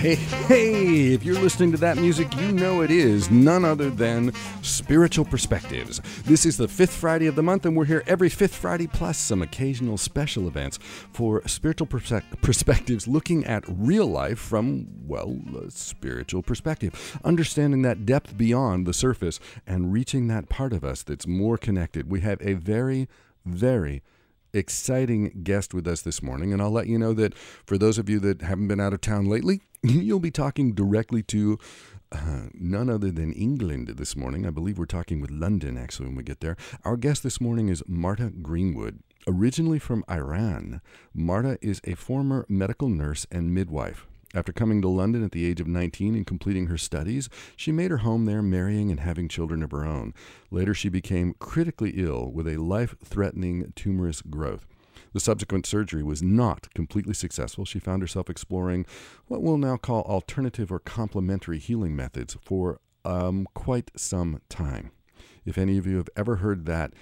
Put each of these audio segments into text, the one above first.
Hey, if you're listening to that music, you know it is none other than Spiritual Perspectives. This is the fifth Friday of the month, and we're here every fifth Friday, plus some occasional special events for Spiritual Perspectives, looking at real life from, well, a spiritual perspective, understanding that depth beyond the surface and reaching that part of us that's more connected. We have a very, very exciting guest with us this morning, and I'll let you know that for those of you that haven't been out of town lately, you'll be talking directly to none other than England this morning. I believe we're talking with London, actually, when we get there. Our guest this morning is Marta Greenwood. Originally from Iran, Marta is a former medical nurse and midwife. After coming to London at the age of 19 and completing her studies, she made her home there, marrying and having children of her own. Later, she became critically ill with a life-threatening tumorous growth. The subsequent surgery was not completely successful. She found herself exploring what we'll now call alternative or complementary healing methods for quite some time. If any of you have ever heard that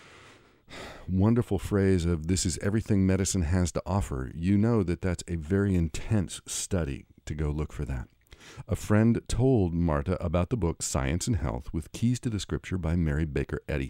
wonderful phrase of "this is everything medicine has to offer," you know that that's a very intense study to go look for that. A friend told Marta about the book Science and Health with Keys to the Scripture by Mary Baker Eddy.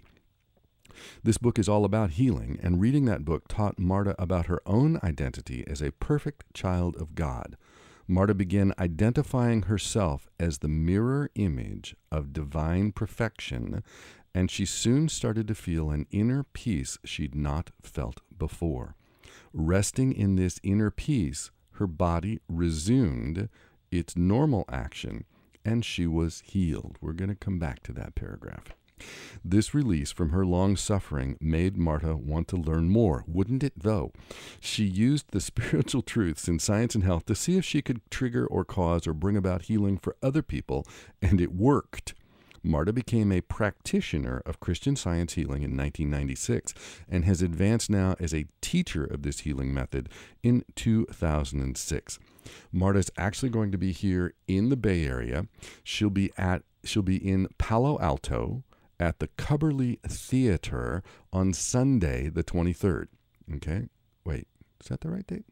This book is all about healing, and reading that book taught Marta about her own identity as a perfect child of God. Marta began identifying herself as the mirror image of divine perfection, and she soon started to feel an inner peace she'd not felt before. Resting in this inner peace, her body resumed its normal action, and she was healed. We're going to come back to that paragraph. This release from her long suffering made Marta want to learn more, wouldn't it though? She used the spiritual truths in Science and Health to see if she could trigger or cause or bring about healing for other people, and it worked. Marta became a practitioner of Christian Science healing in 1996 and has advanced now as a teacher of this healing method in 2006. Marta's actually going to be here in the Bay Area. She'll be in Palo Alto at the Cubberley Theater on Sunday, the 23rd. Okay? Wait, is that the right date?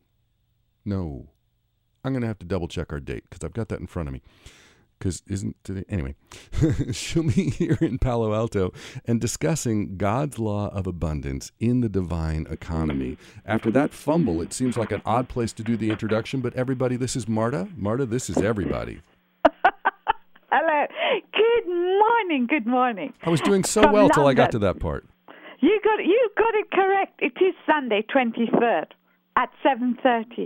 No. I'm going to have to double check our date because I've got that in front of me. Because isn't today? Anyway, she'll be here in Palo Alto and discussing God's law of abundance in the divine economy. After that fumble, it seems like an odd place to do the introduction, but everybody, this is Marta. Marta, this is everybody. Hello. Good morning. I was doing so well till I got to that part. You got it correct. It is Sunday, 23rd at 7:30.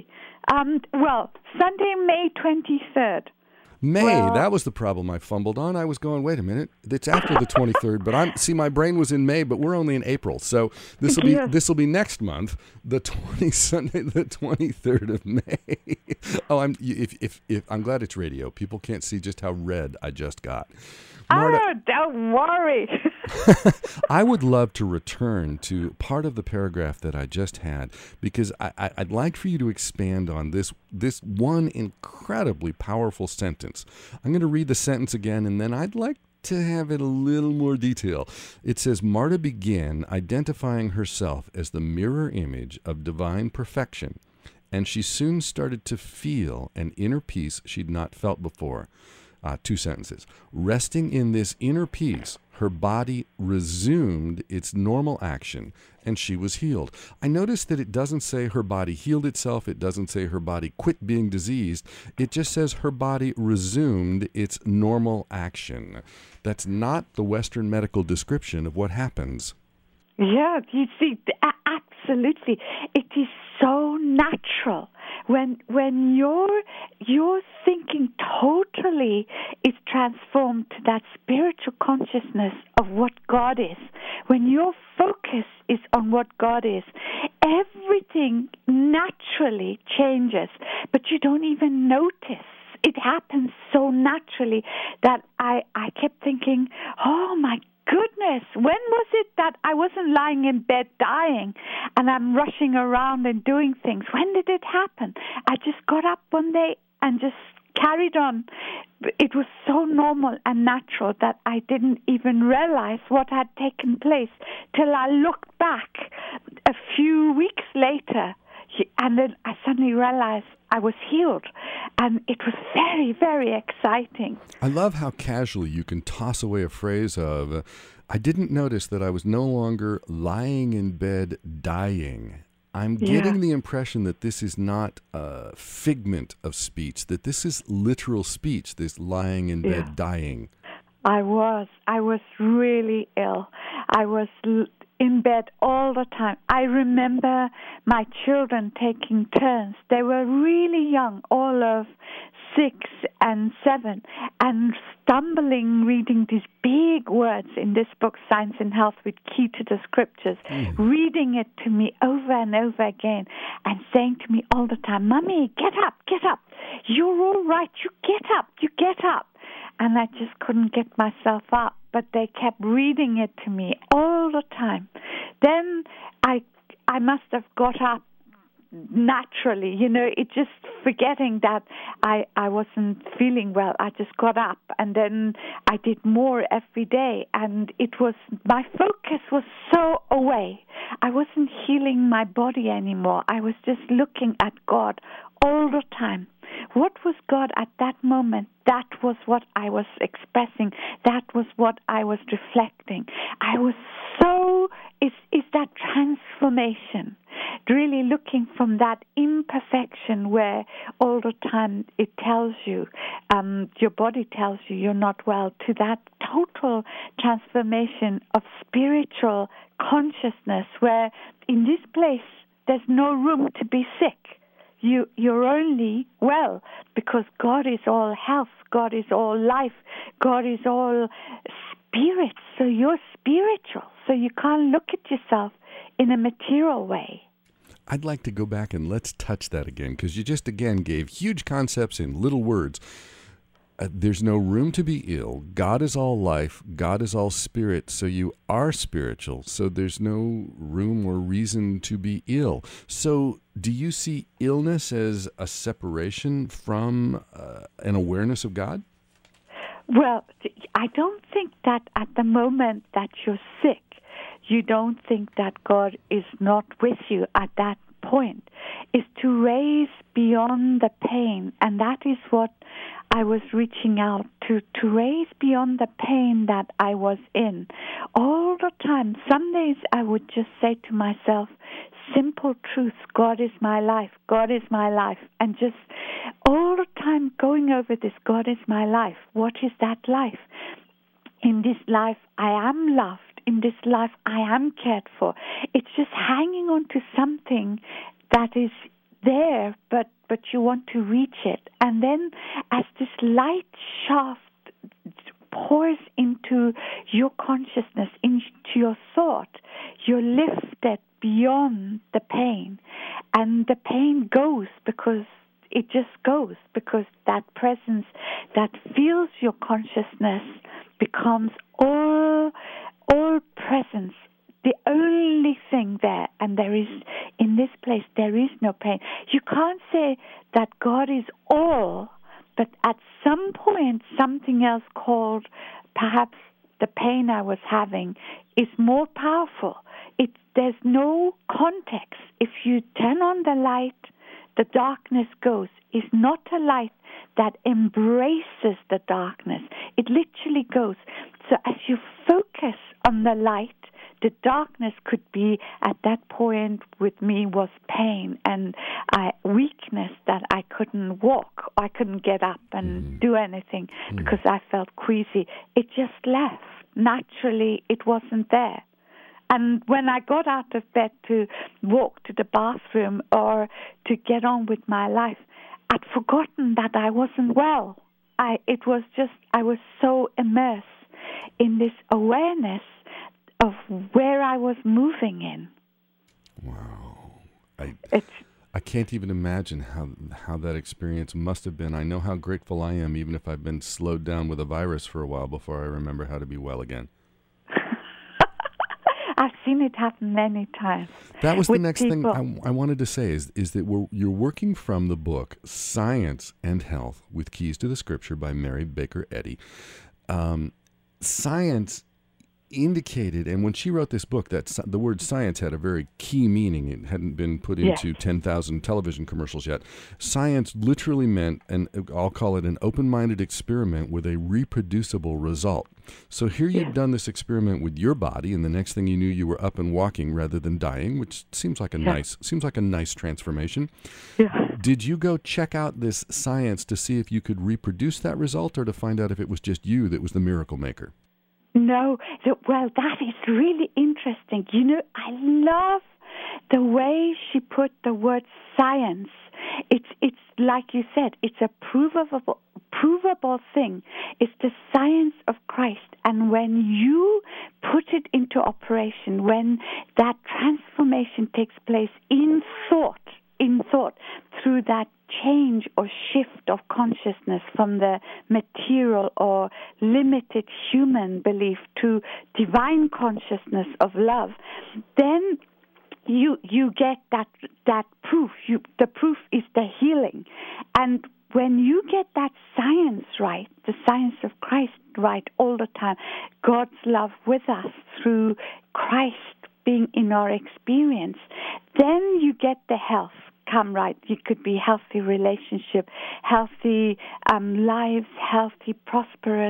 Sunday, May 23rd. That was the problem I fumbled on. I was going, wait a minute, it's after the 23rd, but my brain was in May, but we're only in April. So this will be next month, Sunday the 23rd of May. Oh, I'm glad it's radio. People can't see just how red I just got. Marta, don't worry. I would love to return to part of the paragraph that I just had, because I'd like for you to expand on this one incredibly powerful sentence. I'm going to read the sentence again, and then I'd like to have it a little more detail. It says, Marta began identifying herself as the mirror image of divine perfection, and she soon started to feel an inner peace she'd not felt before. Two sentences. Resting in this inner peace, her body resumed its normal action, and she was healed. I noticed that it doesn't say her body healed itself. It doesn't say her body quit being diseased. It just says her body resumed its normal action. That's not the Western medical description of what happens. Yeah, you see, absolutely. It is so natural when your thinking totally is transformed to that spiritual consciousness of what God is. When your focus is on what God is, everything naturally changes, but you don't even notice. It happens so naturally that I kept thinking, oh my goodness, when was it that I wasn't lying in bed dying and I'm rushing around and doing things? When did it happen? I just got up one day and just carried on. It was so normal and natural that I didn't even realize what had taken place till I looked back a few weeks later, And then I suddenly realized I was healed. And it was very, very exciting. I love how casually you can toss away a phrase of, I didn't notice that I was no longer lying in bed dying. I'm getting the impression that this is not a figment of speech, that this is literal speech, this lying in bed dying. I was really ill. I was in bed all the time. I remember my children taking turns. They were really young, all of 6 and 7, and stumbling reading these big words in this book, Science and Health with Key to the Scriptures, reading it to me over and over again and saying to me all the time, Mommy, get up, get up. You're all right. You get up, you get up. And I just couldn't get myself up, but they kept reading it to me all the time. Then I must have got up naturally, it just forgetting that I wasn't feeling well. I just got up, and then I did more every day, and my focus was so away. I wasn't healing my body anymore. I was just looking at God all the time. What was God at that moment? That was what I was expressing. That was what I was reflecting. I was is that transformation, really looking from that imperfection where all the time it tells you, your body tells you you're not well, to that total transformation of spiritual consciousness where in this place there's no room to be sick. You're only well because God is all health, God is all life, God is all spirit. So you're spiritual. So you can't look at yourself in a material way. I'd like to go back and let's touch that again, because you just again gave huge concepts in little words. There's no room to be ill. God is all life. God is all spirit. So you are spiritual. So there's no room or reason to be ill. So do you see illness as a separation from an awareness of God? Well, I don't think that at the moment that you're sick, you don't think that God is not with you at that point. Is to raise beyond the pain. And that is what I was reaching out to raise beyond the pain that I was in. All the time, some days I would just say to myself, simple truths, God is my life, God is my life. And just all the time going over this, God is my life. What is that life? In this life, I am loved. In this life, I am cared for. It's just hanging on to something that is there, but you want to reach it. And then as this light shaft pours into your consciousness, into your thought, you're lifted beyond the pain. And the pain goes because it just goes, because that presence that fills your consciousness becomes all presence, the only thing there, and there is, in this place, there is no pain. You can't say that God is all, but at some point, something else called perhaps the pain I was having is more powerful. There's no context. If you turn on the light, the darkness goes. It's not a light that embraces the darkness. It literally goes. So as you focus on the light, the darkness could be, at that point with me, was pain and weakness, that I couldn't walk. I couldn't get up and do anything because I felt queasy. It just left. Naturally, it wasn't there. And when I got out of bed to walk to the bathroom or to get on with my life, I'd forgotten that I wasn't well. I was so immersed in this awareness of where I was moving in. Wow. I can't even imagine how that experience must have been. I know how grateful I am, even if I've been slowed down with a virus for a while before I remember how to be well again. I've seen it happen many times. That was the next thing I wanted to say is that you're working from the book Science and Health with Keys to the Scripture by Mary Baker Eddy. Science indicated, and when she wrote this book, that the word science had a very key meaning. It hadn't been put into 10,000 television commercials yet. Science literally meant, and I'll call it an open-minded experiment with a reproducible result. So here you've done this experiment with your body, and the next thing you knew, you were up and walking rather than dying, which seems like a nice transformation. Yeah. Did you go check out this science to see if you could reproduce that result, or to find out if it was just you that was the miracle maker? No, well, that is really interesting. You know, I love the way she put the word science. It's like you said, it's a provable thing. It's the science of Christ. And when you put it into operation, when that transformation takes place in thought, through that change or shift of consciousness from the material or limited human belief to divine consciousness of love, then you get that proof. The proof is the healing. And when you get that science right, the science of Christ right all the time, God's love with us through Christ being in our experience, then you get the health come right. You could be healthy relationship, healthy lives, healthy, prosperous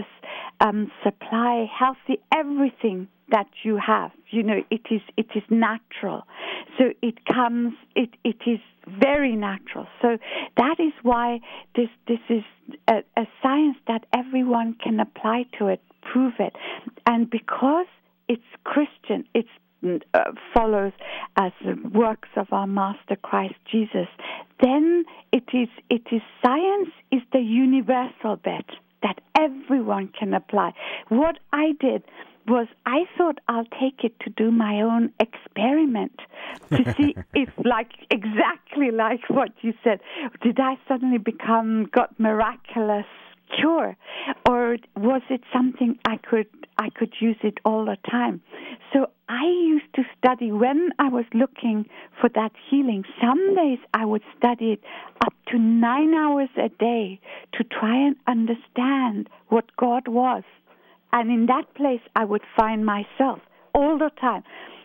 supply, healthy everything that you have. You know, it is natural. So it comes, it is very natural. So that is why this is a science that everyone can apply to it, prove it. And because it's Christian, it's follows as the works of our Master Christ Jesus, then it is science is the universal bet that everyone can apply. What I did was I thought I'll take it to do my own experiment to see if, exactly like what you said, did I suddenly got miraculous cure, or was it something I could use it all the time? So I used to study when I was looking for that healing. Some days I would study it up to 9 hours a day to try and understand what God was. And in that place I would find myself all the time.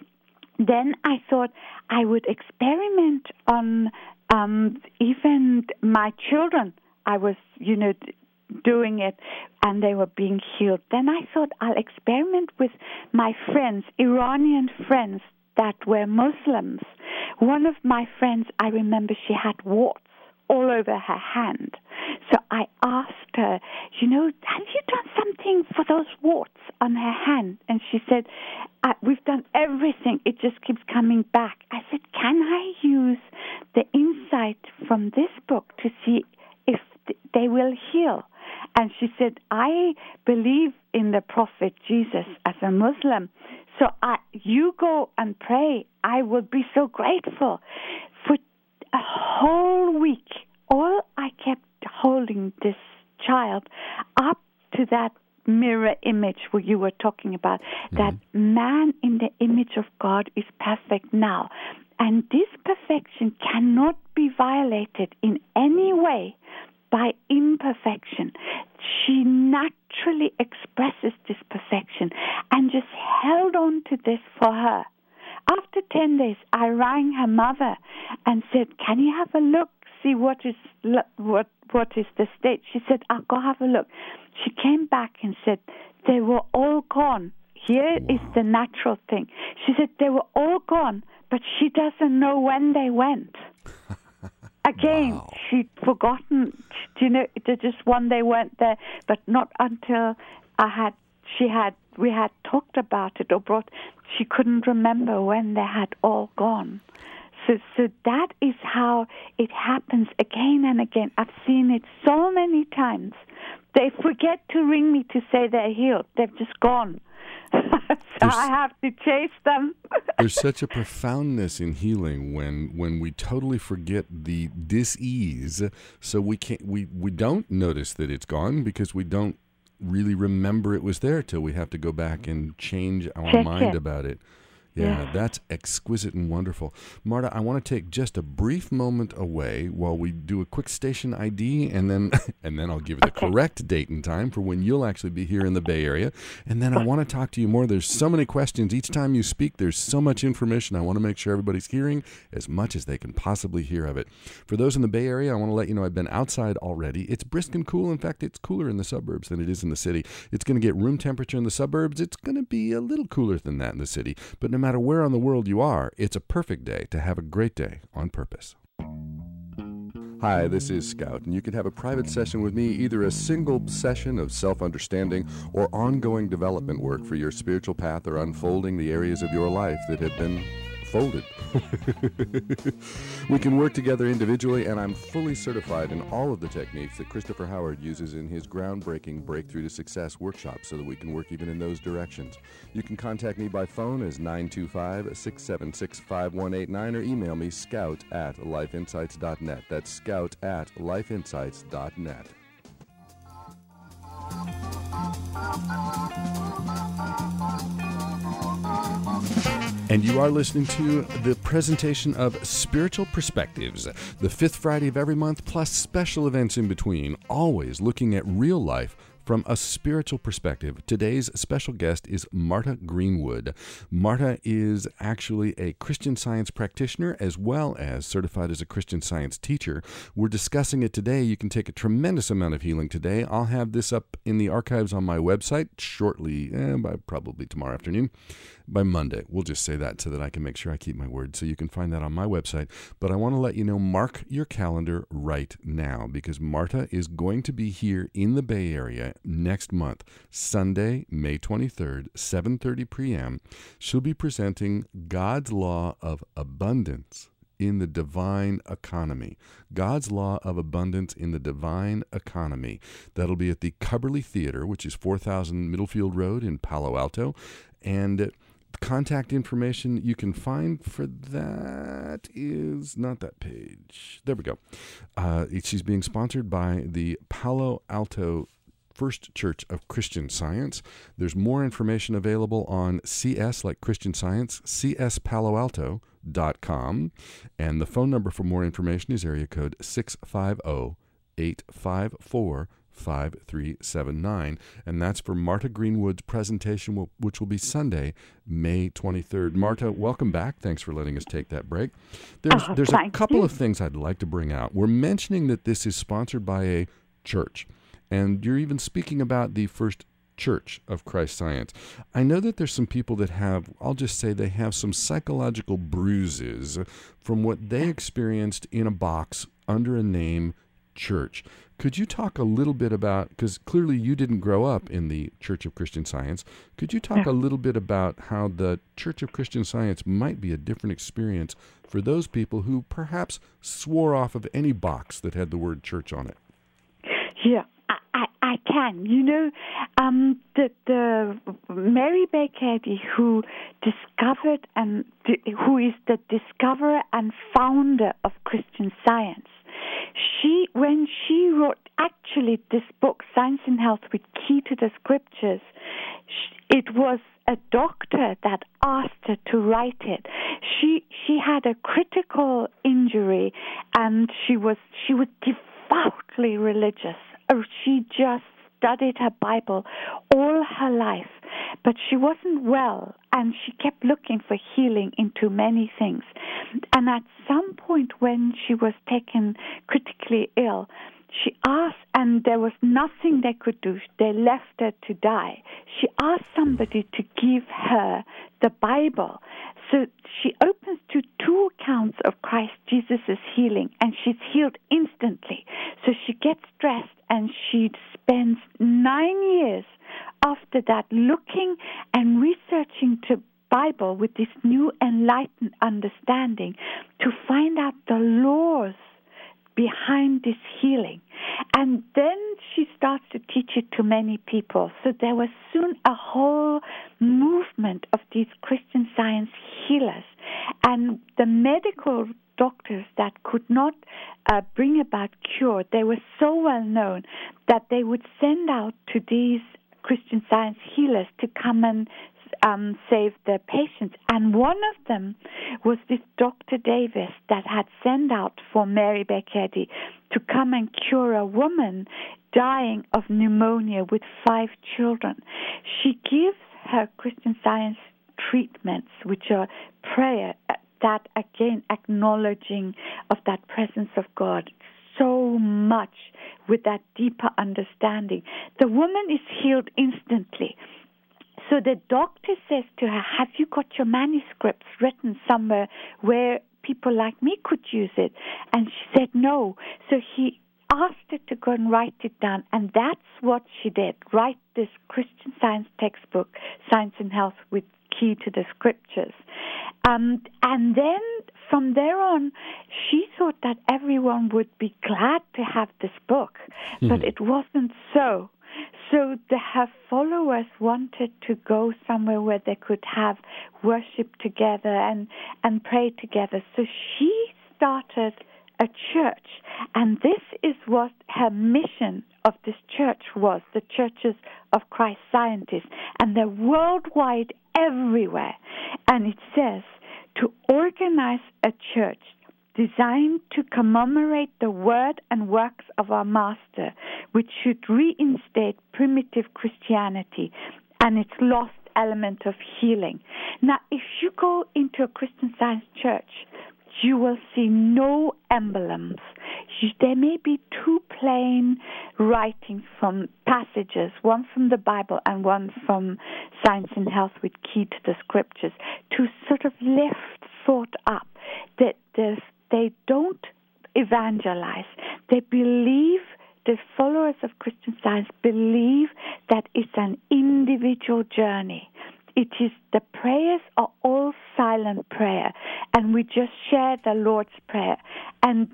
Then I thought I would experiment on even my children. I was, doing it, and they were being healed. Then I thought I'll experiment with my friends, Iranian friends that were Muslims. One of my friends, I remember she had warts all over her hand. So I asked her, have you done something for those warts on her hand? And she said, we've done everything. It just keeps coming back. I said, can I use the insight from this book to see if they will heal? And she said, I believe in the Prophet Jesus as a Muslim. So you go and pray. I will be so grateful. For a whole week, all I kept holding this child up to that mirror image where you were talking about, that man in the image of God is perfect now. And this perfection cannot be violated in any way by imperfection. She naturally expresses this perfection and just held on to this for her. After 10 days, I rang her mother and said, can you have a look, see what is the state? She said, I'll go have a look. She came back and said, they were all gone. Here is the natural thing. She said, they were all gone, but she doesn't know when they went. Again, she'd forgotten, just one day went there, but not until we had talked about it or she couldn't remember when they had all gone. So that is how it happens again and again. I've seen it so many times. They forget to ring me to say they're healed. They've just gone. So I have to chase them. There's such a profoundness in healing when we totally forget the dis-ease. So we don't notice that it's gone because we don't really remember it was there till we have to go back and change our mind about it. Yeah, that's exquisite and wonderful. Marta, I want to take just a brief moment away while we do a quick station ID, and then I'll give you the correct date and time for when you'll actually be here in the Bay Area. And then I want to talk to you more. There's so many questions. Each time you speak, there's so much information. I want to make sure everybody's hearing as much as they can possibly hear of it. For those in the Bay Area, I want to let you know I've been outside already. It's brisk and cool. In fact, it's cooler in the suburbs than it is in the city. It's going to get room temperature in the suburbs. It's going to be a little cooler than that in the city. But no matter where on the world you are, it's a perfect day to have a great day on purpose. Hi, this is Scout, and you can have a private session with me, either a single session of self-understanding or ongoing development work for your spiritual path or unfolding the areas of your life that have been folded. We can work together individually, and I'm fully certified in all of the techniques that Christopher Howard uses in his groundbreaking Breakthrough to Success workshop, so that we can work even in those directions. You can contact me by phone as 925-676-5189 or email me scout@lifeinsights.net. That's scout@lifeinsights.net. And you are listening to the presentation of Spiritual Perspectives, the fifth Friday of every month, plus special events in between, always looking at real life from a spiritual perspective. Today's special guest is Marta Greenwood. Marta is actually a Christian Science practitioner as well as certified as a Christian Science teacher. We're discussing it today. You can take a tremendous amount of healing today. I'll have this up in the archives on my website shortly, by probably tomorrow afternoon. By Monday. We'll just say that so that I can make sure I keep my word. So you can find that on my website. But I want to let you know, mark your calendar right now, because Marta is going to be here in the Bay Area next month, Sunday, May 23rd, 7:30 p.m. She'll be presenting God's Law of Abundance in the Divine Economy. God's Law of Abundance in the Divine Economy. That'll be at the Cubberley Theater, which is 4000 Middlefield Road in Palo Alto. And contact information you can find for that is not that page. There we go. She's being sponsored by the Palo Alto First Church of Christian Science. There's more information available on CS, like Christian Science, cspaloalto.com. And the phone number for more information is area code 650-854-5379, and that's for Marta Greenwood's presentation, which will be Sunday, May 23rd. Marta, welcome back. Thanks for letting us take that break. There's a couple of things I'd like to bring out. We're mentioning that this is sponsored by a church, and you're even speaking about the First Church of Christ Science. I know that there's some people that have, I'll just say they have some psychological bruises from what they experienced in a box under a name church. Could you talk a little bit about, because clearly you didn't grow up in the Church of Christian Science, could you talk a little bit about how the Church of Christian Science might be a different experience for those people who perhaps swore off of any box that had the word church on it? Yeah, I can. You know, the Mary Baker Eddy, who discovered and who is the discoverer and founder of Christian Science, when she wrote actually this book, Science and Health with Key to the Scriptures, it was a doctor that asked her to write it. She had a critical injury, and she was devoutly religious. She just studied her Bible all her life, but she wasn't well, and she kept looking for healing into many things. And at some point when she was taken critically ill, she asked, and there was nothing they could do. They left her to die. She asked somebody to give her the Bible. So she opens to two accounts of Christ Jesus' healing, and she's healed instantly. So she gets dressed, and she spends 9 years after that looking and researching the Bible with this new enlightened understanding to find out the laws behind this healing. And then she starts to teach it to many people. So there was soon a whole movement of these Christian Science healers. And the medical doctors that could not bring about cure, they were so well known that they would send out to these Christian Science healers to come and save their patients. And one of them was this Dr. Davis that had sent out for Mary Baker Eddy to come and cure a woman dying of pneumonia with 5 children. She gives her Christian Science treatments, which are prayer, that again acknowledging of that presence of God so much with that deeper understanding. The woman is healed instantly. So the doctor says to her, have you got your manuscripts written somewhere where people like me could use it? And she said no. So he asked her to go and write it down, and that's what she did, write this Christian Science textbook, Science and Health with Key to the Scriptures. And then from there on, she thought that everyone would be glad to have this book, but it wasn't so. So her followers wanted to go somewhere where they could have worship together and pray together. So she started a church, and this is what her mission of this church was, the Churches of Christ Scientists, and they're worldwide everywhere. And it says to organize a church designed to commemorate the word and works of our Master, which should reinstate primitive Christianity and its lost element of healing. Now, if you go into a Christian Science church, you will see no emblems. There may be 2 plain writings from passages, one from the Bible and one from Science and Health with Key to the Scriptures, to sort of lift thought up. That they don't evangelize. They believe, the followers of Christian Science believe that it's an individual journey. It is, the prayers are all silent prayer, and we just share the Lord's Prayer. And,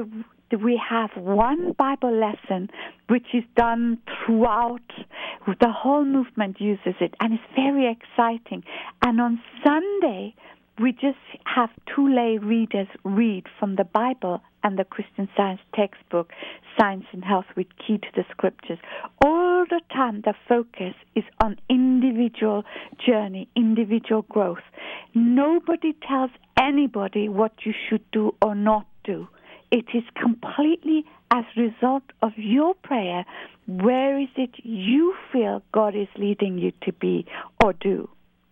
we have one Bible lesson which is done throughout. The whole movement uses it, and it's very exciting. And on Sunday, we just have 2 lay readers read from the Bible and the Christian Science textbook, Science and Health with Key to the Scriptures. All the time the focus is on individual journey, individual growth. Nobody tells anybody what you should do or not do. It is completely as a result of your prayer, where is it you feel God is leading you to be or do.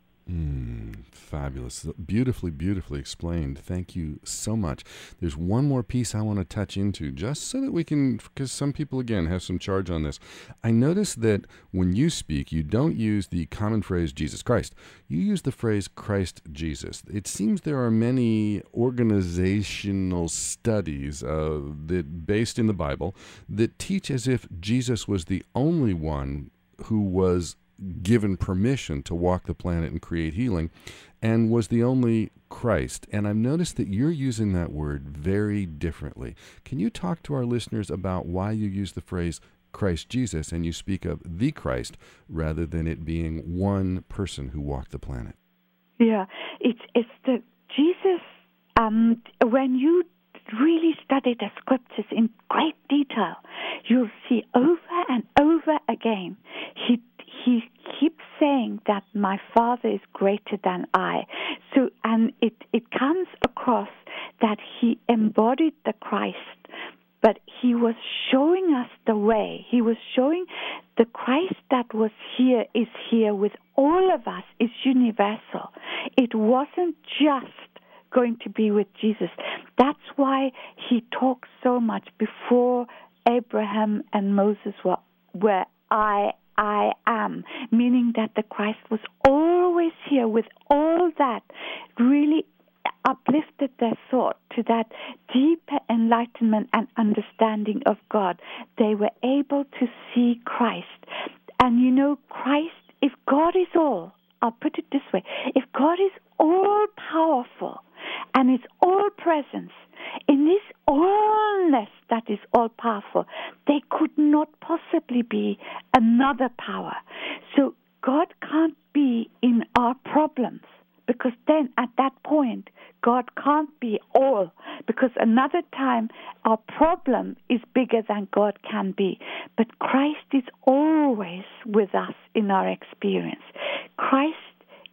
Fabulous. Beautifully, beautifully explained. Thank you so much. There's one more piece I want to touch into, just so that we can, because some people, again, have some charge on this. I notice that when you speak, you don't use the common phrase Jesus Christ. You use the phrase Christ Jesus. It seems there are many organizational studies that based in the Bible that teach as if Jesus was the only one who was given permission to walk the planet and create healing, and was the only Christ. And I've noticed that you're using that word very differently. Can you talk to our listeners about why you use the phrase Christ Jesus and you speak of the Christ rather than it being one person who walked the planet? Yeah, it's the Jesus. When you really study the Scriptures in great detail, you'll see over and over again he keeps saying that my Father is greater than I. So, and it comes across that he embodied the Christ, but he was showing us the way. He was showing the Christ that was here is here with all of us, is universal. It wasn't just going to be with Jesus. That's why he talks so much before Abraham and Moses were I am, meaning that the Christ was always here with all that, really uplifted their thought to that deeper enlightenment and understanding of God. They were able to see Christ. And Christ, if God is all, I'll put it this way, if God is all powerful and is all presence, in this allness that is all powerful, there could not possibly be another power. So God can't be in our problems, because then at that point God can't be all, because another time our problem is bigger than God can be. But Christ is always with us in our experience. Christ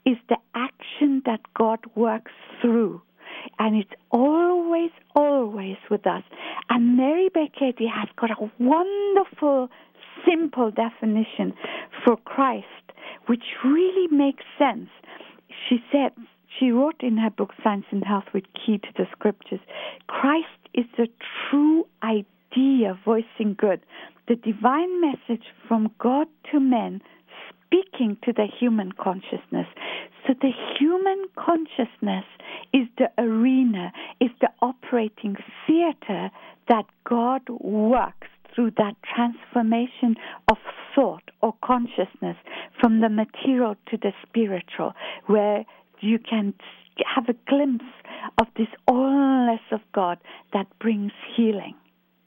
is the action that God works through. And it's always, always with us. And Mary Baker Eddy has got a wonderful, simple definition for Christ, which really makes sense. She said, she wrote in her book, Science and Health with Key to the Scriptures, Christ is the true idea voicing good, the divine message from God to men, speaking to the human consciousness. So the human consciousness is the arena, is the operating theater that God works through that transformation of thought or consciousness from the material to the spiritual, where you can have a glimpse of this allness of God that brings healing.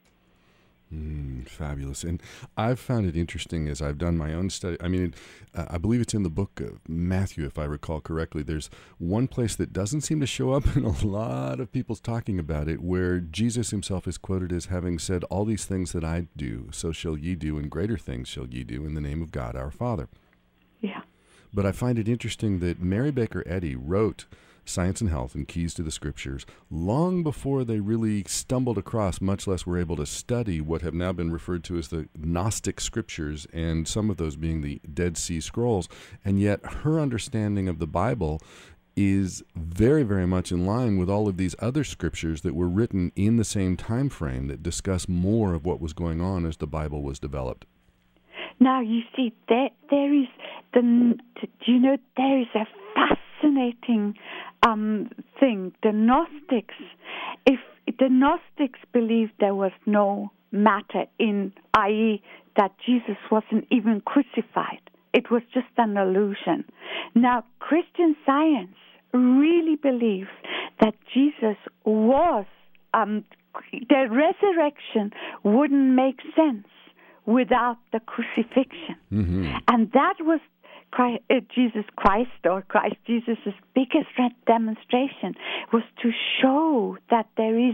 Fabulous. And I've found it interesting as I've done my own study. I mean, I believe it's in the book of Matthew, if I recall correctly. There's one place that doesn't seem to show up in a lot of people's talking about it, where Jesus himself is quoted as having said, all these things that I do, so shall ye do, and greater things shall ye do in the name of God our Father. Yeah. But I find it interesting that Mary Baker Eddy wrote Science and Health and Keys to the Scriptures long before they really stumbled across, much less were able to study what have now been referred to as the Gnostic Scriptures, and some of those being the Dead Sea Scrolls. And yet her understanding of the Bible is very, very much in line with all of these other scriptures that were written in the same time frame that discuss more of what was going on as the Bible was developed. Now, you see, there is there is a fascinating thing. The Gnostics, if the Gnostics believed there was no matter in, i.e., that Jesus wasn't even crucified, it was just an illusion. Now, Christian Science really believes that Jesus was, the resurrection wouldn't make sense without the crucifixion. Mm-hmm. And that was Jesus biggest demonstration, was to show that there is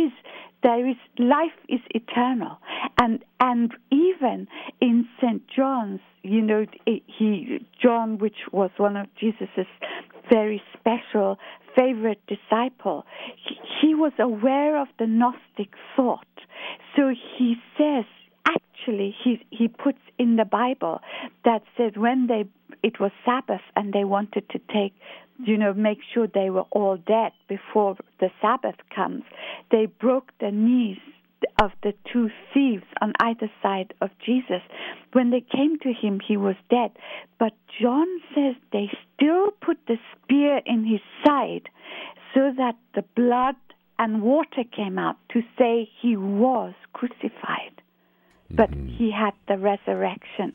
life is eternal, and even in St. John's, John, which was one of Jesus's very special favorite disciple, he was aware of the Gnostic thought. So he says, actually, he puts in the Bible that said when it was Sabbath and they wanted to make sure they were all dead before the Sabbath comes, they broke the knees of the two thieves on either side of Jesus. When they came to him, he was dead. But John says they still put the spear in his side so that the blood and water came out to say he was crucified. But he had the resurrection,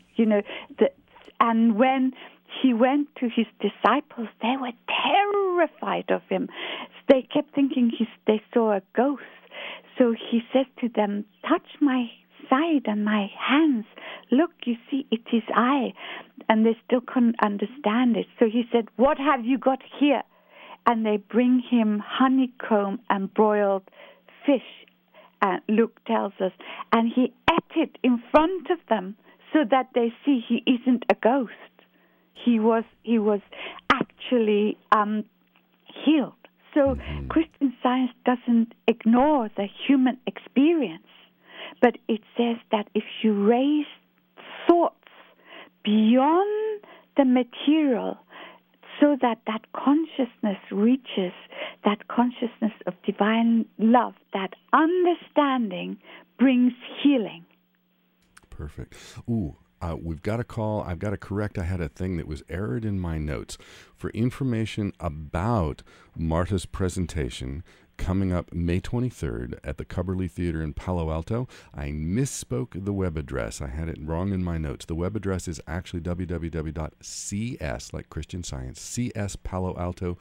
and when he went to his disciples, they were terrified of him. They kept thinking they saw a ghost. So he says to them, touch my side and my hands. Look, you see, it is I. And they still couldn't understand it. So he said, what have you got here? And they bring him honeycomb and broiled fish. Luke tells us, and he ate it in front of them so that they see he isn't a ghost. He was actually healed. So Christian Science doesn't ignore the human experience, but it says that if you raise thoughts beyond the material, so that consciousness reaches that consciousness of divine love, that understanding brings healing. Perfect. Ooh, we've got a call. I've got to correct. I had a thing that was errored in my notes. For information about Marta's presentation coming up May 23rd at the Cubberley Theater in Palo Alto, I misspoke the web address. I had it wrong in my notes. The web address is actually www.cs, like Christian Science, cspaloalto.org,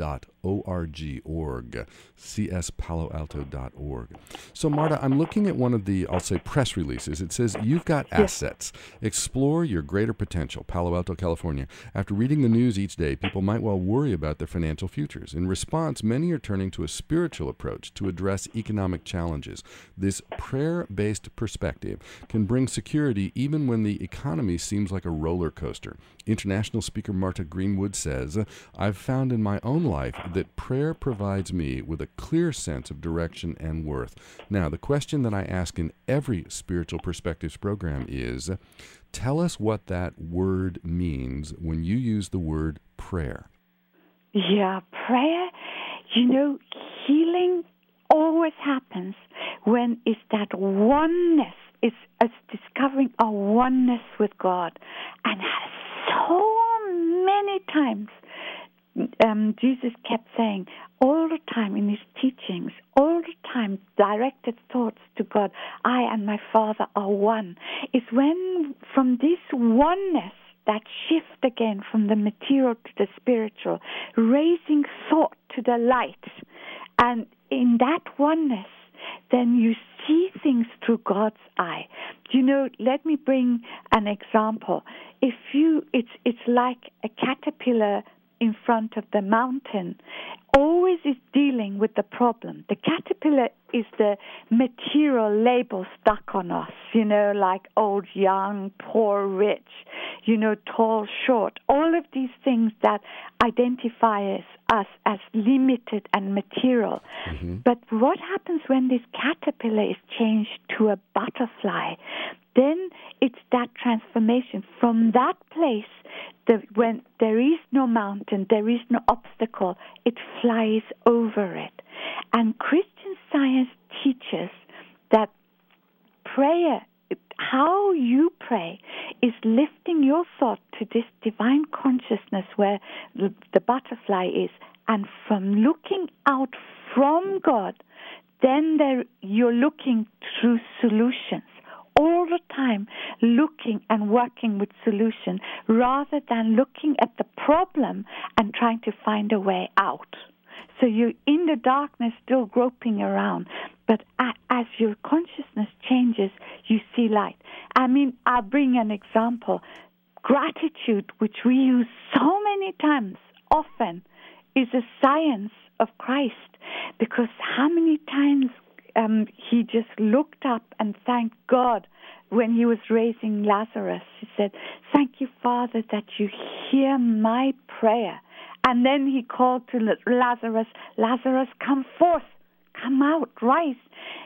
cspaloalto.org. So, Marta, I'm looking at one of the, I'll say, press releases. It says, you've got assets. Explore your greater potential, Palo Alto, California. After reading the news each day, people might well worry about their financial futures. In response, many are turning to a spiritual spiritual approach to address economic challenges. This prayer-based perspective can bring security even when the economy seems like a roller coaster. International speaker Martha Greenwood says, "I've found in my own life that prayer provides me with a clear sense of direction and worth." Now, the question that I ask in every Spiritual Perspectives program is, tell us what that word means when you use the word prayer. Yeah, prayer, healing always happens when it's that oneness, it's discovering our oneness with God. And so many times, Jesus kept saying, all the time in his teachings, all the time, directed thoughts to God, I and my Father are one. It's when from this oneness, that shift again from the material to the spiritual, raising thought to the light. And in that oneness, then you see things through God's eye. Let me bring an example. It's like a caterpillar in front of the mountain, always is dealing with the problem. The caterpillar is the material label stuck on us, like old, young, poor, rich, tall, short, all of these things that identify us as limited and material. Mm-hmm. But what happens when this caterpillar is changed to a butterfly? Then it's that transformation from that place. When there is no mountain, there is no obstacle, it flies over it. And Christian Science teaches that prayer, how you pray, is lifting your thought to this divine consciousness where the butterfly is. And from looking out from God, then you're looking through solutions. All the time looking and working with solution rather than looking at the problem and trying to find a way out. So you're in the darkness still groping around, but as your consciousness changes, you see light. I'll bring an example. Gratitude, which we use so many times, often, is a science of Christ, because how many times he just looked up and thanked God when he was raising Lazarus. He said, "Thank you, Father, that you hear my prayer." And then he called to Lazarus, "Lazarus, come forth, come out, rise."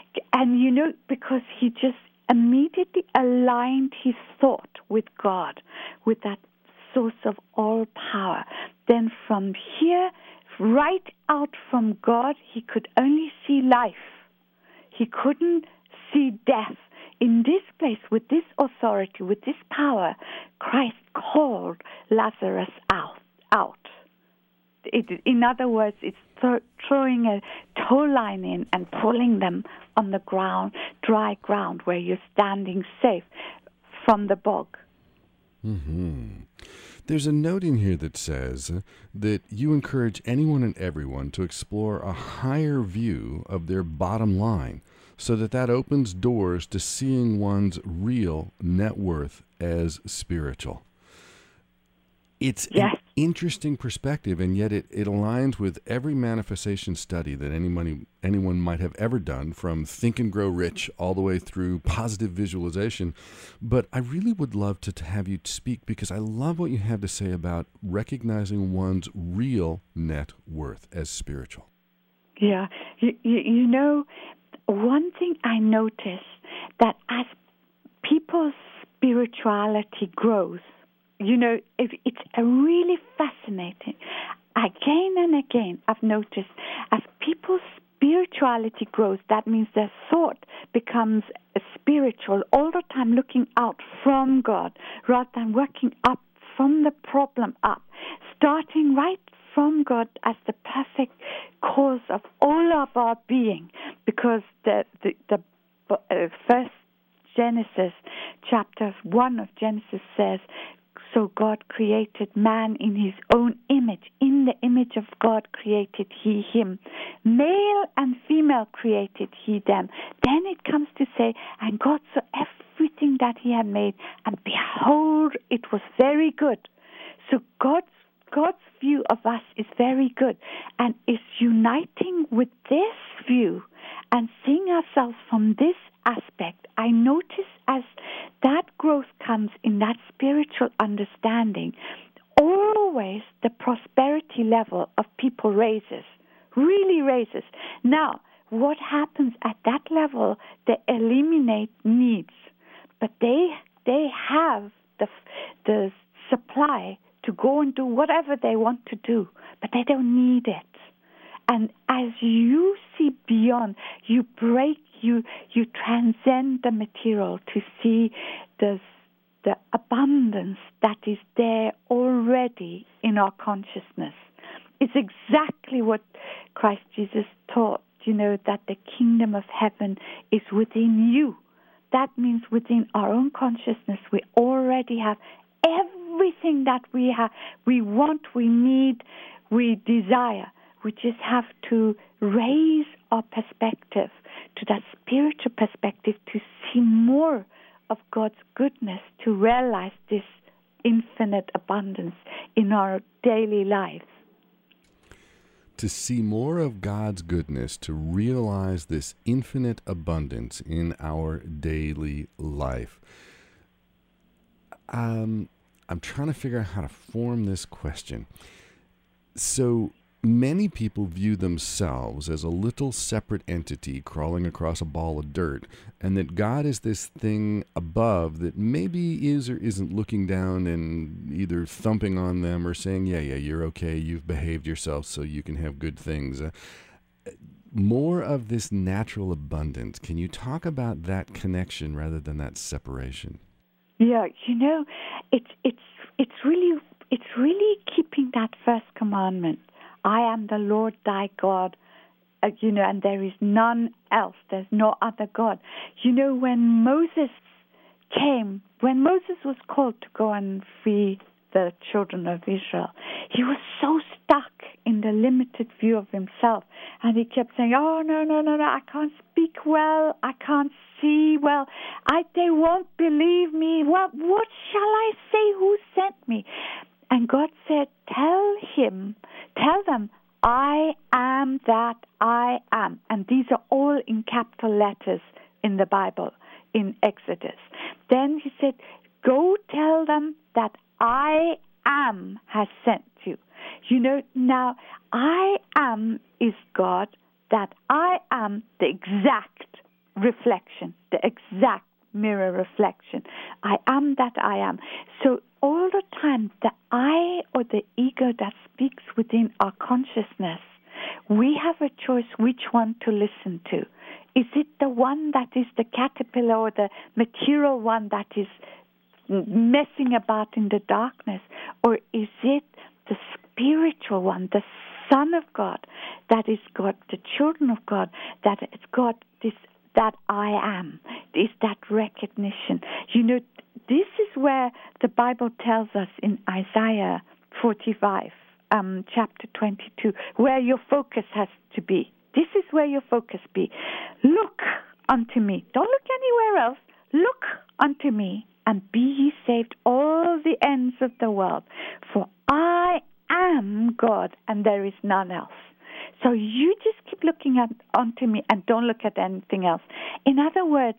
And because he just immediately aligned his thought with God, with that source of all power. Then from here, right out from God, he could only see life. He couldn't see death. In this place, with this authority, with this power, Christ called Lazarus out. In other words, it's throwing a tow line in and pulling them on the ground, dry ground, where you're standing safe from the bog. Mm-hmm. There's a note in here that says that you encourage anyone and everyone to explore a higher view of their bottom line, so that opens doors to seeing one's real net worth as spiritual. It's an interesting perspective, and yet it aligns with every manifestation study that anyone might have ever done, from Think and Grow Rich all the way through positive visualization. But I really would love to have you speak, because I love what you have to say about recognizing one's real net worth as spiritual. Yeah. One thing I notice, that as people's spirituality grows, it's a really fascinating. Again and again, I've noticed as people's spirituality grows, that means their thought becomes spiritual, all the time looking out from God rather than working up from the problem up, starting right from God as the perfect cause of all of our being, because the first Genesis, chapter 1 of Genesis says, "So God created man in his own image. In the image of God created he him. Male and female created he them." Then it comes to say, "And God saw everything that he had made, and behold, it was very good." So God's God's view of us is very good, and is uniting with this view and seeing ourselves from this aspect. I notice as that growth comes in that spiritual understanding, always the prosperity level of people really raises. Now, what happens at that level? They eliminate needs, but they have the supply to go and do whatever they want to do, but they don't need it. And as you see beyond, you transcend the material to see the abundance that is there already in our consciousness. It's exactly what Christ Jesus taught, that the kingdom of heaven is within you. That means within our own consciousness, we already have everything that we want, we need, we desire. We just have to raise our perspective to that spiritual perspective to see more of God's goodness, to realize this infinite abundance in our daily lives. To see more of God's goodness, to realize this infinite abundance in our daily life. I'm trying to figure out how to form this question. So many people view themselves as a little separate entity crawling across a ball of dirt, and that God is this thing above that maybe is or isn't looking down and either thumping on them or saying, yeah, you're okay, you've behaved yourself so you can have good things. More of this natural abundance. Can you talk about that connection rather than that separation? Yeah, it's really keeping that first commandment. I am the Lord thy God, and there is none else. There's no other God. When Moses was called to go and free the children of Israel, he was so stuck in the limited view of himself. And he kept saying, oh, no, I can't speak well. I can't see well. They won't believe me. Well, what shall I say? Who sent me? And God said, tell them, I am that I am. And these are all in capital letters in the Bible, in Exodus. Then he said, go tell them that I am has sent you. Now, I am is God, that I am the exact reflection, the exact mirror reflection. I am that I am. So all the time, the I or the ego that speaks within our consciousness, we have a choice which one to listen to. Is it the one that is the caterpillar or the material one that is messing about in the darkness? Or is it the spiritual one, the Son of God, that is God, the children of God, that it's God, that I am, is that recognition. This is where the Bible tells us in Isaiah 45, chapter 22, where your focus has to be. This is where your focus be. Look unto me. Don't look anywhere else. Look unto me and be ye saved all the ends of the world. For I am God and there is none else. So you just keep looking onto me and don't look at anything else. In other words,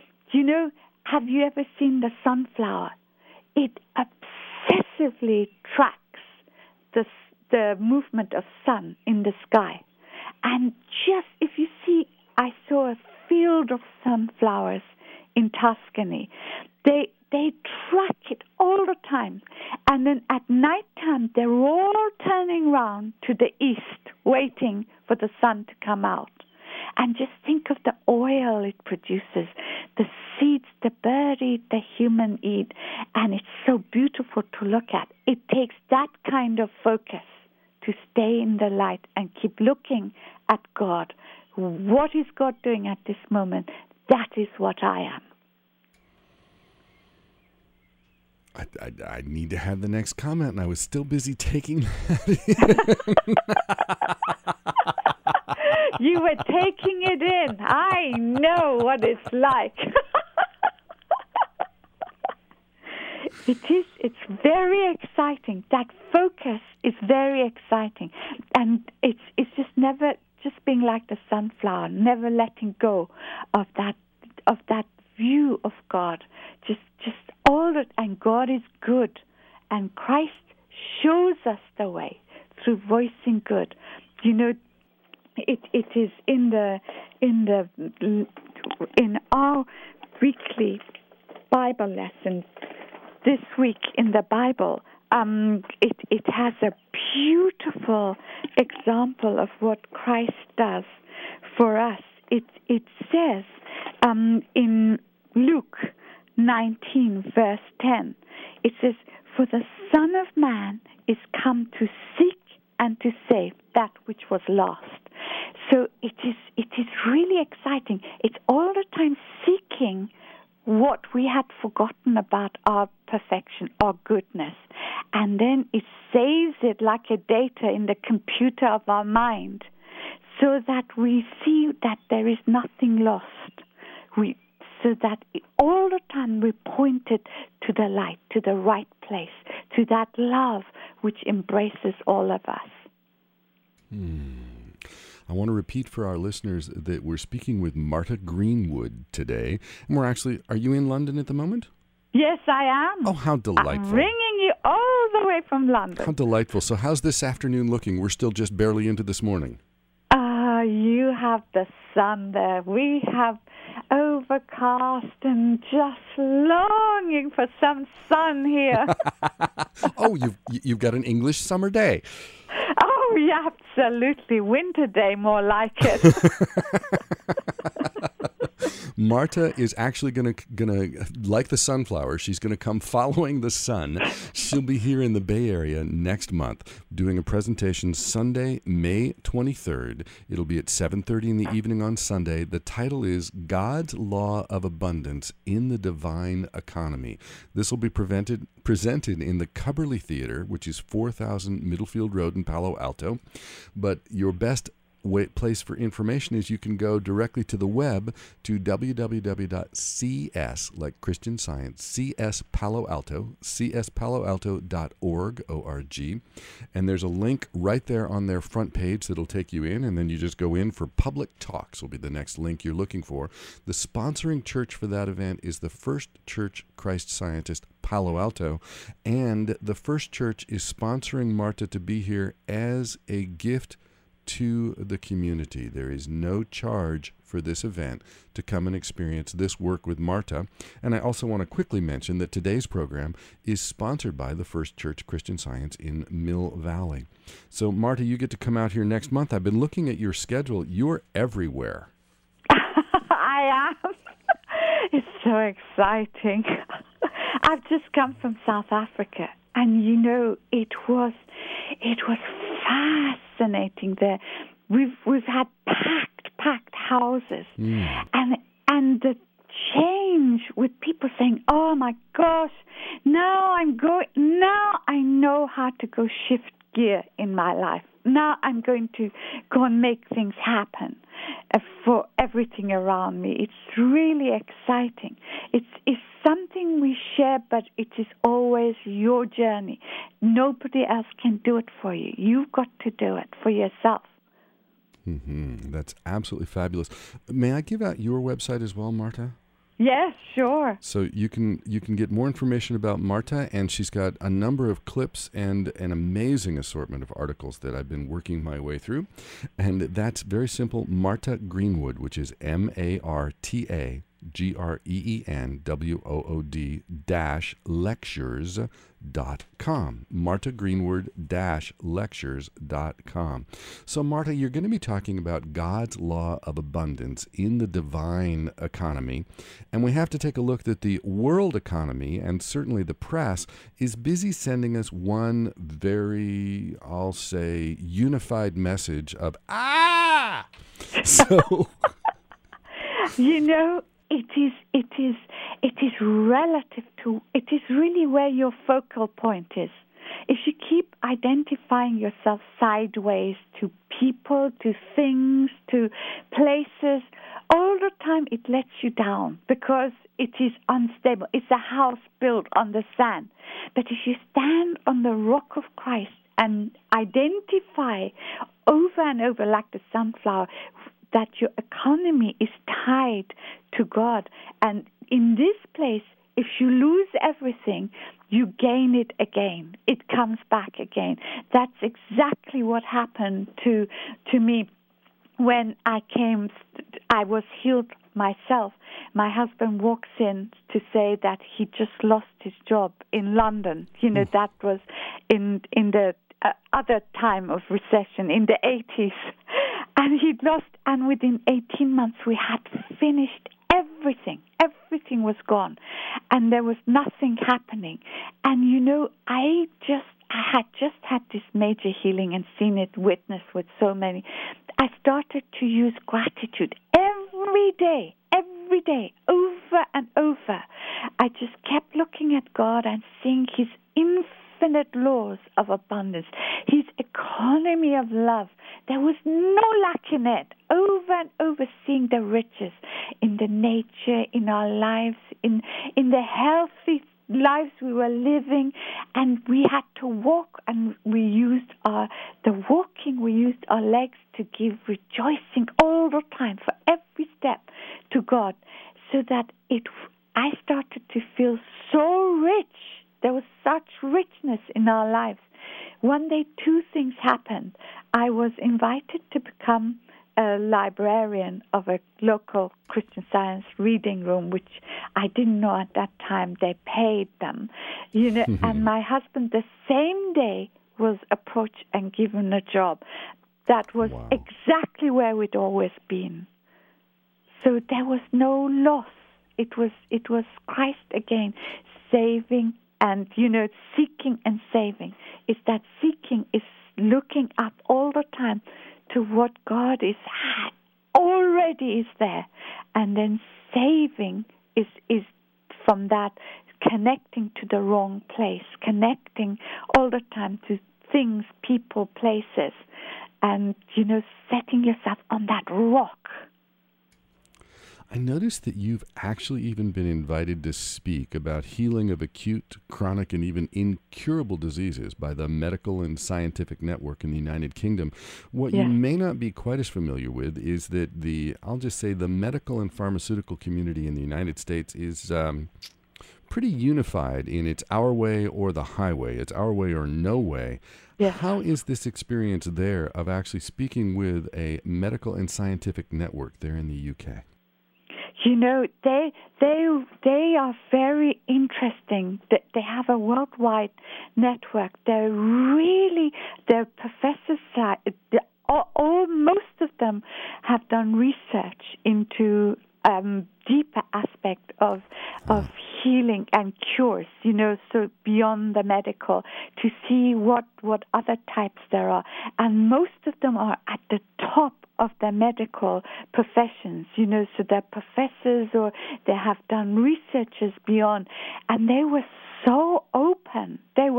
have you ever seen the sunflower? It obsessively tracks the movement of sun in the sky. And just, if you see, I saw a field of sunflowers in Tuscany. They track it all the time. And then at nighttime, they're all turning round to the east, waiting for the sun to come out. And just think of the oil it produces, the seeds the bird eat, the human eat, and it's so beautiful to look at. It takes that kind of focus to stay in the light and keep looking at God. What is God doing at this moment? That is what I am. I need to have the next comment, and I was still busy taking that in. You were taking it in. I know what it's like. It's very exciting. That focus is very exciting. And it's just never just being like the sunflower, never letting go of that view of God. Just all it, and God is good. And Christ shows us the way through voicing good. You know, it is in our weekly Bible lessons this week in the Bible. It has a beautiful example of what Christ does for us. It says in Luke 19, verse 10, it says, "For the Son of Man is come to seek and to save that which was lost." So it is really exciting. It's all the time seeking what we had forgotten about our perfection, our goodness. And then it saves it like a data in the computer of our mind so that we see that there is nothing lost. So that all the time we pointed to the light, to the right place, to that love which embraces all of us. I want to repeat for our listeners that we're speaking with Marta Greenwood today. And are you in London at the moment? Yes, I am. Oh, how delightful. I'm ringing you all the way from London. How delightful. So how's this afternoon looking? We're still just barely into this morning. You have the sun there. We have overcast and just longing for some sun here. Oh, you've got an English summer day. Oh, yeah, absolutely. Winter day, more like it. Marta is actually gonna like the sunflower. She's gonna come following the sun. She'll be here in the Bay Area next month doing a presentation Sunday, May 23rd. It'll be at 7:30 in the evening on Sunday. The title is God's Law of Abundance in the Divine Economy. This will be presented in the Cubberley Theater, which is 4000 Middlefield Road in Palo Alto. But your best place for information is you can go directly to the web to www.cs, like Christian Science, cspaloalto.org, O-R-G. And there's a link right there on their front page that'll take you in, and then you just go in for Public Talks will be the next link you're looking for. The sponsoring church for that event is the First Church Christ Scientist Palo Alto, and the First Church is sponsoring Marta to be here as a gift to the community. There is no charge for this event to come and experience this work with Marta. And I also want to quickly mention that today's program is sponsored by the First Church Christian Science in Mill Valley. So Marta, you get to come out here next month. I've been looking at your schedule. You're everywhere. I am. It's so exciting. I've just come from South Africa, and you know, it was fascinating there. We've had packed houses, and the change with people saying, "Oh my gosh, now I know how to go shift gear in my life. Now I'm going to go and make things happen for everything around me." It's really exciting. It's something we share, but it is always your journey. Nobody else can do it for you. You've got to do it for yourself. That's absolutely fabulous. May I give out your website as well, Marta? Yes, sure. So you can get more information about Marta, and she's got a number of clips and an amazing assortment of articles that I've been working my way through. And that's very simple. Marta Greenwood, which is MartaGreenwood-lectures.com. MartaGreenwood-lectures.com. So Marta, you're going to be talking about God's law of abundance in the divine economy. And we have to take a look that the world economy, and certainly the press, is busy sending us one very, I'll say, unified message of, So... You know, it is relative to, it is really where your focal point is. If you keep identifying yourself sideways to people, to things, to places, all the time it lets you down because it is unstable. It's a house built on the sand. But if you stand on the rock of Christ and identify over and over, like the sunflower, that your economy is tied to God. And in this place, if you lose everything, you gain it again. It comes back again. That's exactly what happened to me when I was healed myself. My husband walks in to say that he just lost his job in London. That was in the other time of recession, in the 80s. And he'd lost, and within 18 months we had finished everything. Everything was gone, and there was nothing happening. And I had just had this major healing and seen it witnessed with so many. I started to use gratitude every day, over and over. I just kept looking at God and seeing His infinite laws of abundance, His economy of love. There was no lack in it. Over and over, seeing the riches in the nature, in our lives, in the healthy lives we were living, and we had to walk, and we used our legs to give rejoicing all the time for every step to God, so that I started to feel so rich. There was such richness in our lives. One day, two things happened. I was invited to become a librarian of a local Christian Science reading room, which I didn't know at that time they paid them. And my husband the same day was approached and given a job. That was exactly where we'd always been. So there was no loss. It was Christ again, saving and, seeking and saving. Is that seeking is looking up all the time to what God already is there. And then saving is from that, connecting to the wrong place, connecting all the time to things, people, places, and, setting yourself on that rock. I noticed that you've actually even been invited to speak about healing of acute, chronic, and even incurable diseases by the Medical and Scientific Network in the United Kingdom. What you may not be quite as familiar with is that the medical and pharmaceutical community in the United States is pretty unified in it's our way or the highway. It's our way or no way. Yes. How is this experience there of actually speaking with a medical and scientific network there in the UK? They are very interesting. They have a worldwide network. Their professors, most of them have done research into deeper aspect of healing and cures, so beyond the medical, to see what other types there are. And most of them are at the top of their medical professions, so they're professors or they have done researches beyond. And they were so open.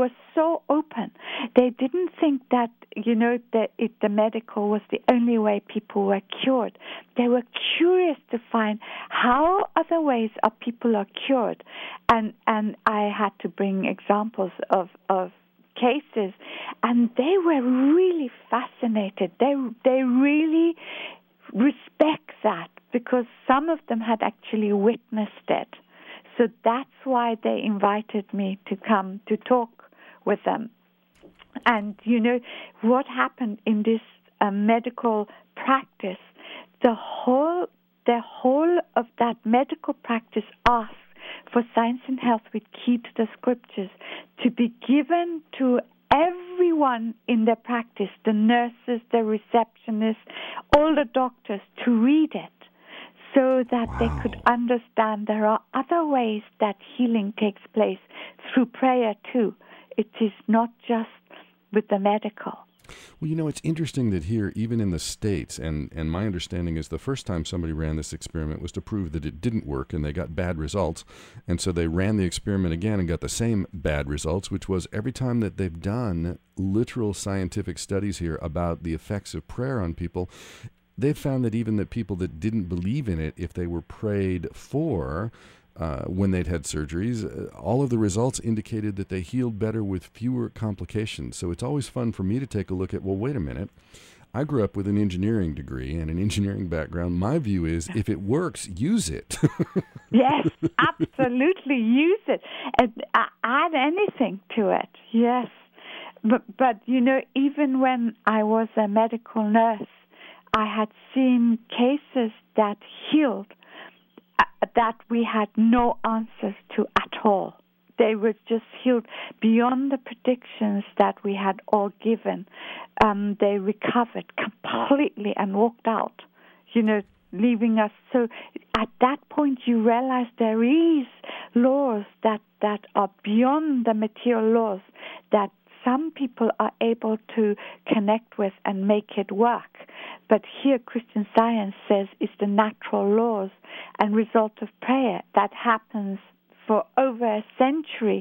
They didn't think that, the medical was the only way people were cured. They were curious to find how other ways people are cured. And I had to bring examples of cases, and they were really fascinated. They really respect that, because some of them had actually witnessed it. So that's why they invited me to come to talk with them. And what happened in this medical practice, the whole of that medical practice asked for Science and Health with Key to the Scriptures to be given to everyone in their practice, the nurses, the receptionists, all the doctors, to read it, so that they could understand there are other ways that healing takes place through prayer too. It is not just with the medical. Well, it's interesting that here, even in the States, and my understanding is the first time somebody ran this experiment was to prove that it didn't work, and they got bad results. And so they ran the experiment again and got the same bad results, which was every time that they've done literal scientific studies here about the effects of prayer on people, they've found that even the people that didn't believe in it, if they were prayed for when they'd had surgeries, all of the results indicated that they healed better with fewer complications. So it's always fun for me to take a look at, well, wait a minute. I grew up with an engineering degree and an engineering background. My view is, if it works, use it. Yes, absolutely, use it. And add anything to it, yes. But, you know, even when I was a medical nurse, I had seen cases that healed that we had no answers to at all. They were just healed beyond the predictions that we had all given. They recovered completely and walked out, you know, leaving us. So at that point, you realize there is laws that are beyond the material laws that some people are able to connect with and make it work. But here Christian Science says it's the natural laws and result of prayer that happens for over a century.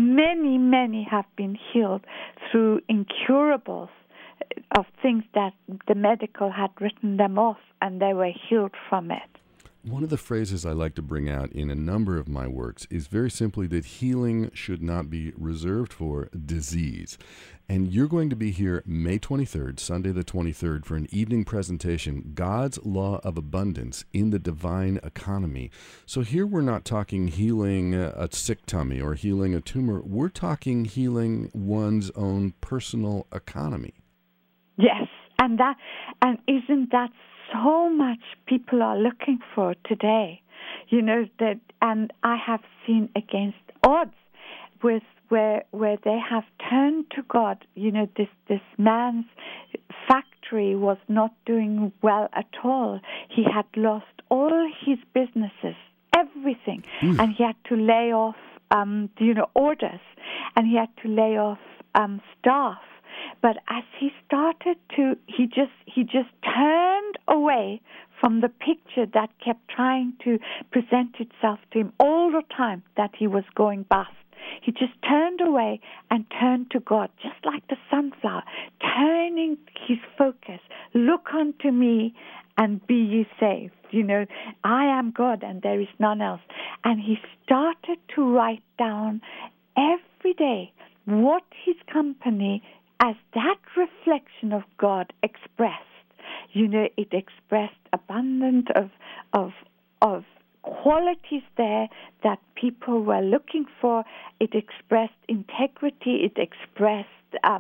Many have been healed through incurables of things that the medical had written them off, and they were healed from it. One of the phrases I like to bring out in a number of my works is very simply that healing should not be reserved for disease. And you're going to be here May 23rd, Sunday the 23rd, for an evening presentation, God's Law of Abundance in the Divine Economy. So here we're not talking healing a sick tummy or healing a tumor. We're talking healing one's own personal economy. Yes, and isn't that so much people are looking for today? You know, that, and I have seen against odds with where they have turned to God. You know, this man's factory was not doing well at all. He had lost all his businesses, everything, and he had to lay off, orders, and he had to lay off staff. But as he started to, he just turned away from the picture that kept trying to present itself to him all the time, that he was going bust. He just turned away and turned to God, just like the sunflower, turning his focus. Look unto me and be ye saved. You know, I am God and there is none else. And he started to write down every day what his company, as that reflection of God, expressed. You know, it expressed abundance of qualities there that people were looking for. It expressed integrity. It expressed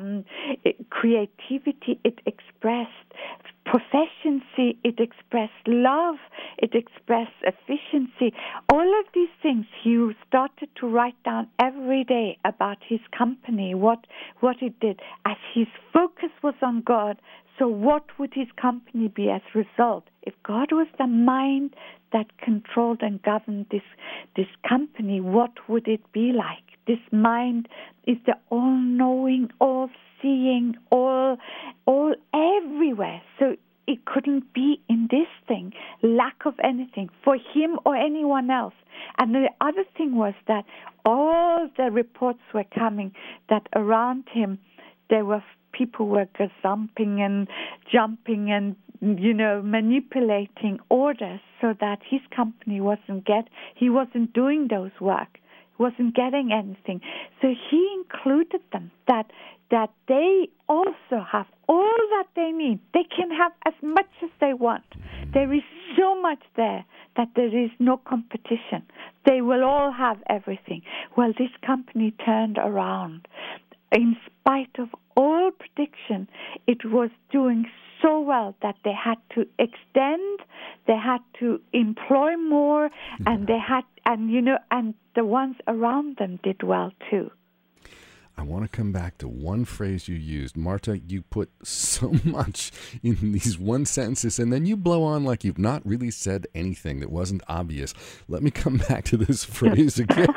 creativity. It expressed proficiency. It expressed love. It expressed efficiency. All of these things he started to write down every day about his company, what it did. As his focus was on God, so what would his company be as a result? If God was the mind that controlled and governed this company, what would it be like? This mind is the all-knowing, all-seeing, all everywhere. So it couldn't be in this thing lack of anything for him or anyone else. And the other thing was that all the reports were coming that around him there were people were gazumping and jumping and, you know, manipulating orders so that his company he wasn't doing those work, wasn't getting anything. So he included them, that they also have all that they need. They can have as much as they want. There is so much there that there is no competition. They will all have everything. Well, this company turned around. In spite of all prediction, it was doing so well that they had to extend, they had to employ more, and and the ones around them did well too. I want to come back to one phrase you used. Marta, you put so much in these one sentences, and then you blow on like you've not really said anything that wasn't obvious. Let me come back to this phrase again.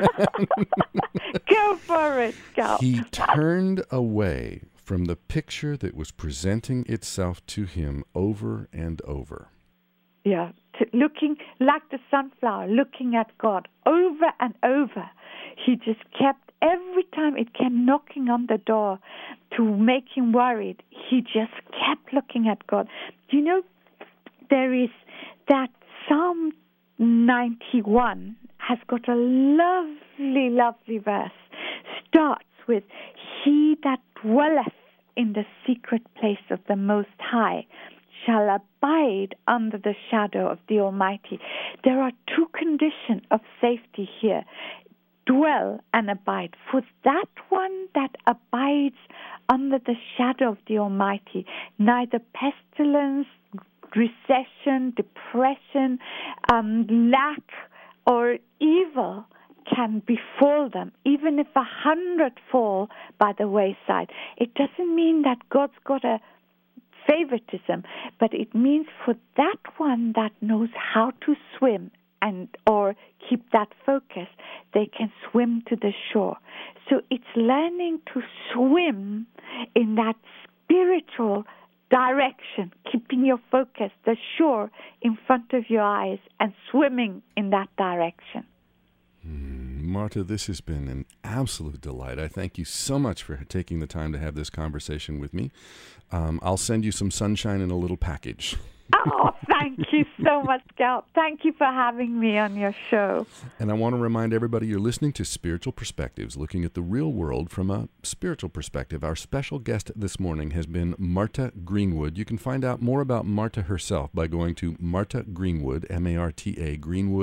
Go for it, go. He turned away from the picture that was presenting itself to him over and over. Yeah, looking like the sunflower, looking at God over and over. He just kept, every time it came knocking on the door to make him worried, he just kept looking at God. You know, there is that Psalm 91 has got a lovely, lovely verse. Starts with, "He that dwelleth in the secret place of the Most High shall abide under the shadow of the Almighty." There are two conditions of safety here: dwell and abide. For that one that abides under the shadow of the Almighty, neither pestilence, recession, depression, lack, or evil can befall them, even if 100 fall by the wayside. It doesn't mean that God's got a favoritism, but it means for that one that knows how to swim or keep that focus, they can swim to the shore. So it's learning to swim in that spiritual direction, keeping your focus, the shore in front of your eyes, and swimming in that direction. Marta, this has been an absolute delight. I thank you so much for taking the time to have this conversation with me. I'll send you some sunshine in a little package. Oh, thank you so much, Gal. Thank you for having me on your show. And I want to remind everybody you're listening to Spiritual Perspectives, looking at the real world from a spiritual perspective. Our special guest this morning has been Marta Greenwood. You can find out more about Marta herself by going to Marta Greenwood, M-A-R-T-A,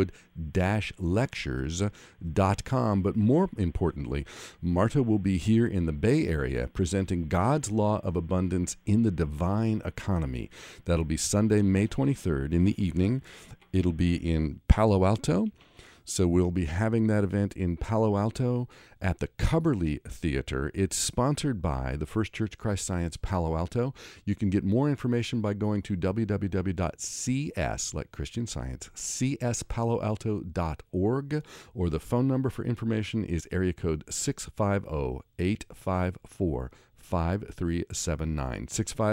greenwood-lectures.com. But more importantly, Marta will be here in the Bay Area presenting God's Law of Abundance in the Divine Economy. That'll be Sunday, May 23rd in the evening. It'll be in Palo Alto. So we'll be having that event in Palo Alto at the Cubberley Theater. It's sponsored by the First Church Christ Science Palo Alto. You can get more information by going to www.cs, like Christian Science, cspaloalto.org, or the phone number for information is area code 650-854-5379,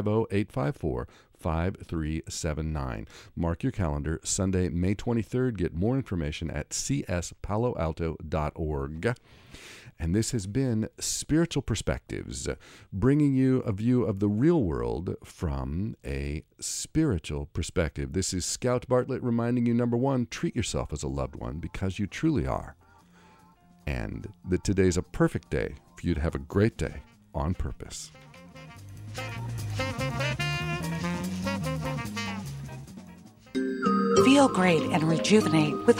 650-854-5379. Mark your calendar, Sunday, May 23rd. Get more information at cspaloalto.org. And this has been Spiritual Perspectives, bringing you a view of the real world from a spiritual perspective. This is Scout Bartlett reminding you, number one, treat yourself as a loved one because you truly are. And that today's a perfect day for you to have a great day on purpose. Feel great and rejuvenate with